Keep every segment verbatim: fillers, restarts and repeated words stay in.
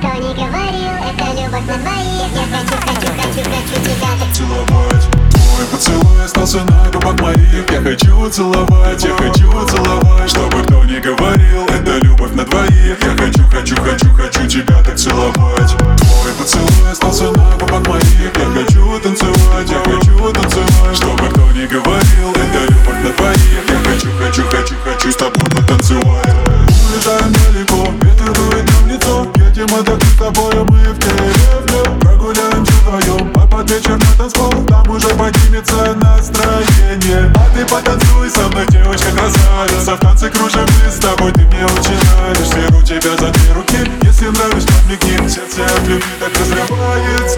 кто не говорил, это любовь на двоих. Я хочу, хочу, хочу, хочу тебя так целовать. Твой поцелуй остался на губах моих. Я хочу целовать, я хочу целовать. Чтобы кто не говорил, это любовь на двоих. Я хочу, хочу, хочу, хочу тебя так целовать. Твой поцелуй остался на губах моих. Я хочу танцевать, я хочу танцевать. Чтобы кто не говорил, это любовь на двоих. Я хочу, хочу, хочу, хочу с тобой потанцевать. Улетаем далеко, ветер дует нам в лицо. Едем отдохнуть с тобой, мы в деревню. Прогуляемся вдвоем, а под вечер на танцпол. Там уже поднимется настроение. А ты потанцуй со мной, девочка красавица. В танце кружим мы с тобой, ты мне очень нравишься. Беру тебя за две руки, если нравишь, подмигни. Сердце от любви так разрывается.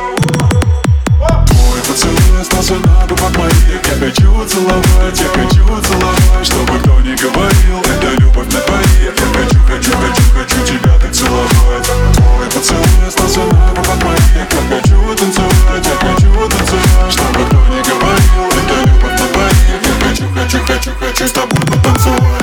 Твой поцелуй остался на губах моих. Я хочу целовать, я хочу целовать. Чтобы кто не говорил, это любовь на двоих. Я хочу, хочу, хочу, хочу тебя так целовать. Твой поцелуй остался на губах моих. Я хочу танцевать, я хочу танцевать. Чтобы кто не говорил, это любовь на двоих. Я хочу, хочу, хочу, хочу с тобой потанцевать.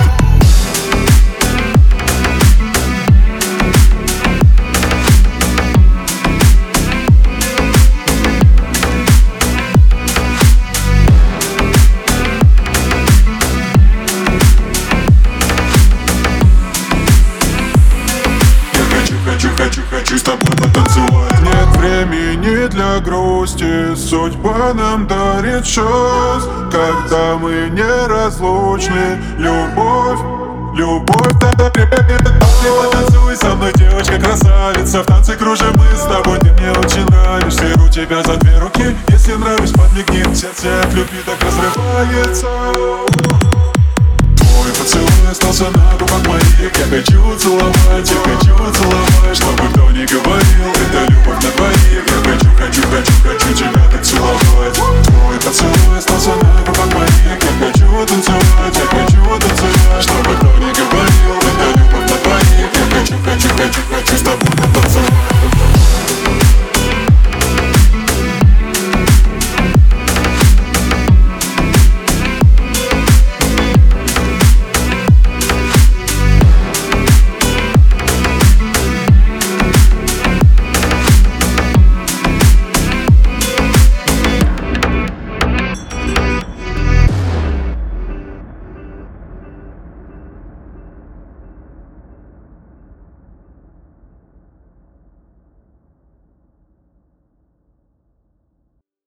Хочу, хочу с тобой потанцевать. Нет времени для грусти, судьба нам дарит шанс. Когда мы неразлучны, любовь, любовь дарит. Ты потанцуй со мной, девочка красавица. В танце кружим мы с тобой, ты мне очень нравишься. Беру тебя за две руки, если нравишь, подмигни. Сердце от любви так разрывается. Твой поцелуй остался на губах моих. Я хочу целовать, я хочу целовать. Чтобы